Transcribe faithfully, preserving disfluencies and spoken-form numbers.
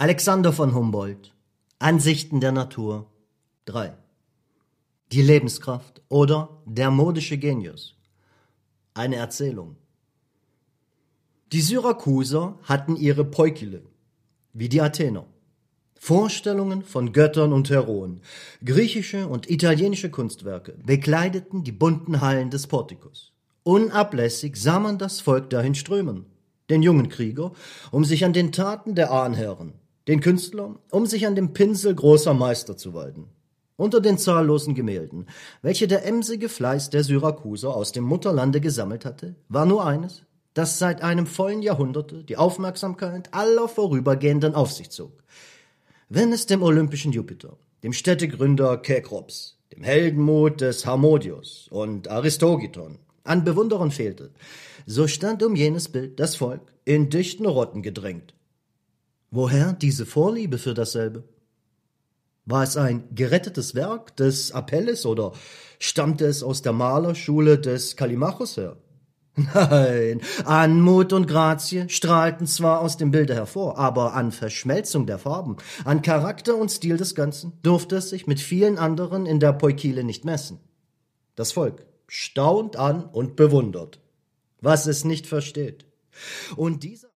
Alexander von Humboldt. Ansichten der Natur. drei. Die Lebenskraft oder der modische Genius. Eine Erzählung. Die Syrakuser hatten ihre Peukile, wie die Athener. Vorstellungen von Göttern und Heroen, griechische und italienische Kunstwerke bekleideten die bunten Hallen des Portikus. Unablässig sah man das Volk dahin strömen, den jungen Krieger, um sich an den Taten der Ahnherren, den Künstler, um sich an dem Pinsel großer Meister zu weiden. Unter den zahllosen Gemälden, welche der emsige Fleiß der Syrakuser aus dem Mutterlande gesammelt hatte, war nur eines, das seit einem vollen Jahrhunderte die Aufmerksamkeit aller Vorübergehenden auf sich zog. Wenn es dem olympischen Jupiter, dem Städtegründer Kekrops, dem Heldenmut des Harmodius und Aristogiton an Bewunderern fehlte, so stand um jenes Bild das Volk in dichten Rotten gedrängt. Woher diese Vorliebe für dasselbe? War es ein gerettetes Werk des Apelles oder stammte es aus der Malerschule des Kallimachos her? Nein, Anmut und Grazie strahlten zwar aus dem Bilde hervor, aber an Verschmelzung der Farben, an Charakter und Stil des Ganzen durfte es sich mit vielen anderen in der Peukile nicht messen. Das Volk staunt an und bewundert, was es nicht versteht. Und dieser